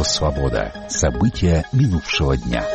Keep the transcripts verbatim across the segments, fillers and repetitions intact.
Радио «Свобода». События минувшего дня.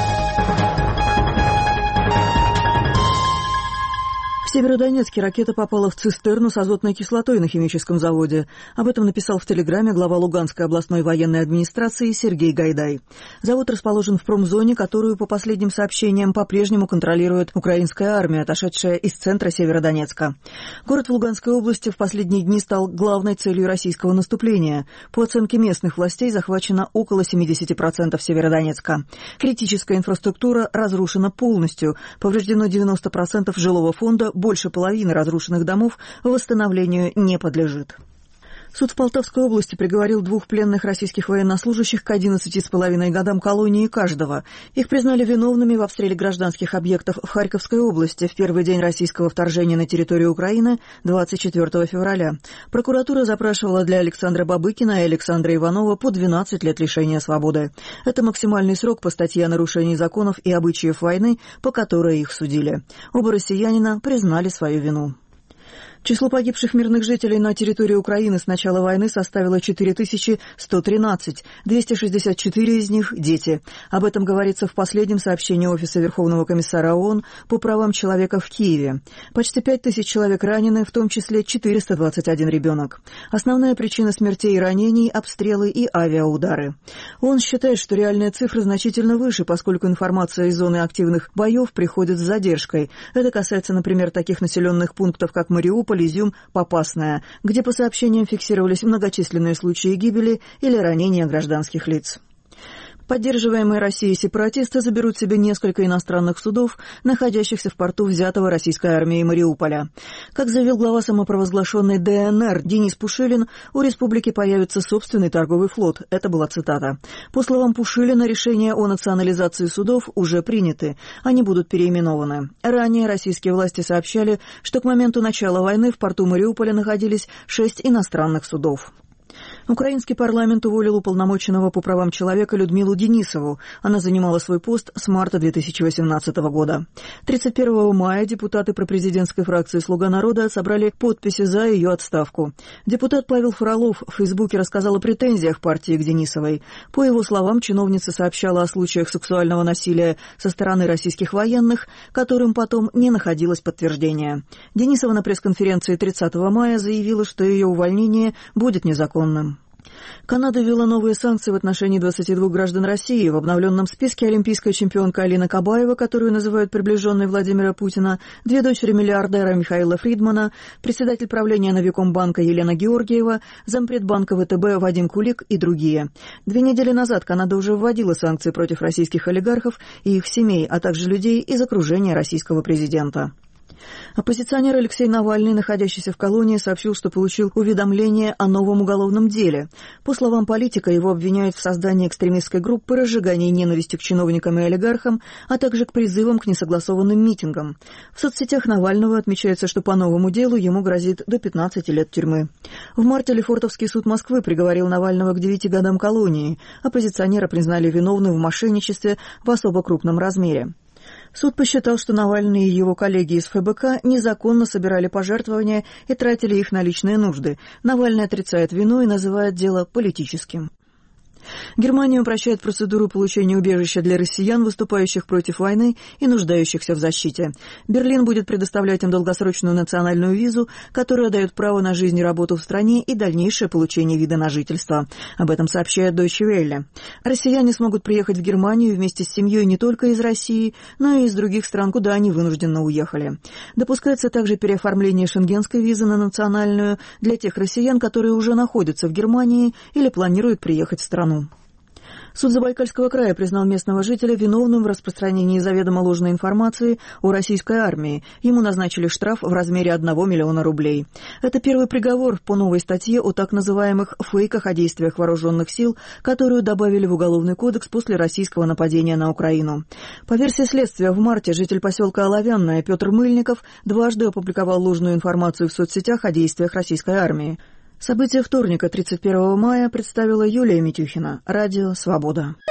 В Северодонецке ракета попала в цистерну с азотной кислотой на химическом заводе. Об этом написал в Телеграме глава Луганской областной военной администрации Сергей Гайдай. Завод расположен в промзоне, которую, по последним сообщениям, по-прежнему контролирует украинская армия, отошедшая из центра Северодонецка. Город в Луганской области в последние дни стал главной целью российского наступления. По оценке местных властей, захвачено около семьдесят процентов Северодонецка. Критическая инфраструктура разрушена полностью. Повреждено девяносто процентов жилого фонда, больше половины разрушенных домов восстановлению не подлежит. Суд в Полтавской области приговорил двух пленных российских военнослужащих к одиннадцати с половиной годам колонии каждого. Их признали виновными в обстреле гражданских объектов в Харьковской области в первый день российского вторжения на территорию Украины двадцать четвёртого февраля. Прокуратура запрашивала для Александра Бабыкина и Александра Иванова по двенадцать лет лишения свободы. Это максимальный срок по статье о нарушении законов и обычаев войны, по которой их судили. Оба россиянина признали свою вину. Число погибших мирных жителей на территории Украины с начала войны составило четыре тысячи сто тринадцать, двести шестьдесят четыре из них – дети. Об этом говорится в последнем сообщении Офиса Верховного комиссара ООН по правам человека в Киеве. Почти пять тысяч человек ранены, в том числе четыреста двадцать один ребенок. Основная причина смертей и ранений – обстрелы и авиаудары. ООН считает, что реальная цифра значительно выше, поскольку информация из зоны активных боев приходит с задержкой. Это касается, например, таких населенных пунктов, как Мариуполь, Изюм, Попасная, где по сообщениям фиксировались многочисленные случаи гибели или ранения гражданских лиц. Поддерживаемые Россией сепаратисты заберут себе несколько иностранных судов, находящихся в порту взятого российской армией Мариуполя. Как заявил глава самопровозглашенной ДНР Денис Пушилин, у республики появится собственный торговый флот. Это была цитата. По словам Пушилина, решения о национализации судов уже приняты. Они будут переименованы. Ранее российские власти сообщали, что к моменту начала войны в порту Мариуполя находились шесть иностранных судов. Украинский парламент уволил уполномоченного по правам человека Людмилу Денисову. Она занимала свой пост с марта две тысячи восемнадцатого года. тридцать первого мая депутаты пропрезидентской фракции «Слуга народа» собрали подписи за ее отставку. Депутат Павел Фролов в Фейсбуке рассказал о претензиях партии к Денисовой. По его словам, чиновница сообщала о случаях сексуального насилия со стороны российских военных, которым потом не находилось подтверждения. Денисова на пресс-конференции тридцатого мая заявила, что ее увольнение будет незаконным. Канада ввела новые санкции в отношении двадцати двух граждан России. В обновленном списке олимпийская чемпионка Алина Кабаева, которую называют приближенной Владимира Путина, две дочери миллиардера Михаила Фридмана, председатель правления Новикомбанка Елена Георгиева, зампред банка ВТБ Вадим Кулик и другие. Две недели назад Канада уже вводила санкции против российских олигархов и их семей, а также людей из окружения российского президента. Оппозиционер Алексей Навальный, находящийся в колонии, сообщил, что получил уведомление о новом уголовном деле. По словам политика, его обвиняют в создании экстремистской группы, разжигании ненависти к чиновникам и олигархам, а также к призывам к несогласованным митингам. В соцсетях Навального отмечается, что по новому делу ему грозит до пятнадцати лет тюрьмы. В марте Лефортовский суд Москвы приговорил Навального к девяти годам колонии. Оппозиционера признали виновным в мошенничестве в особо крупном размере. Суд посчитал, что Навальный и его коллеги из ФБК незаконно собирали пожертвования и тратили их на личные нужды. Навальный отрицает вину и называет дело политическим. Германия упрощает процедуру получения убежища для россиян, выступающих против войны и нуждающихся в защите. Берлин будет предоставлять им долгосрочную национальную визу, которая дает право на жизнь и работу в стране и дальнейшее получение вида на жительство. Об этом сообщает Deutsche Welle. Россияне смогут приехать в Германию вместе с семьей не только из России, но и из других стран, куда они вынужденно уехали. Допускается также переоформление шенгенской визы на национальную для тех россиян, которые уже находятся в Германии или планируют приехать в страну. Суд Забайкальского края признал местного жителя виновным в распространении заведомо ложной информации о российской армии. Ему назначили штраф в размере одного миллиона рублей. Это первый приговор по новой статье о так называемых фейках о действиях вооруженных сил, которую добавили в Уголовный кодекс после российского нападения на Украину. По версии следствия, в марте житель поселка Оловянное Петр Мыльников дважды опубликовал ложную информацию в соцсетях о действиях российской армии. События вторника, тридцать первого мая, представила Юлия Митюхина. Радио «Свобода».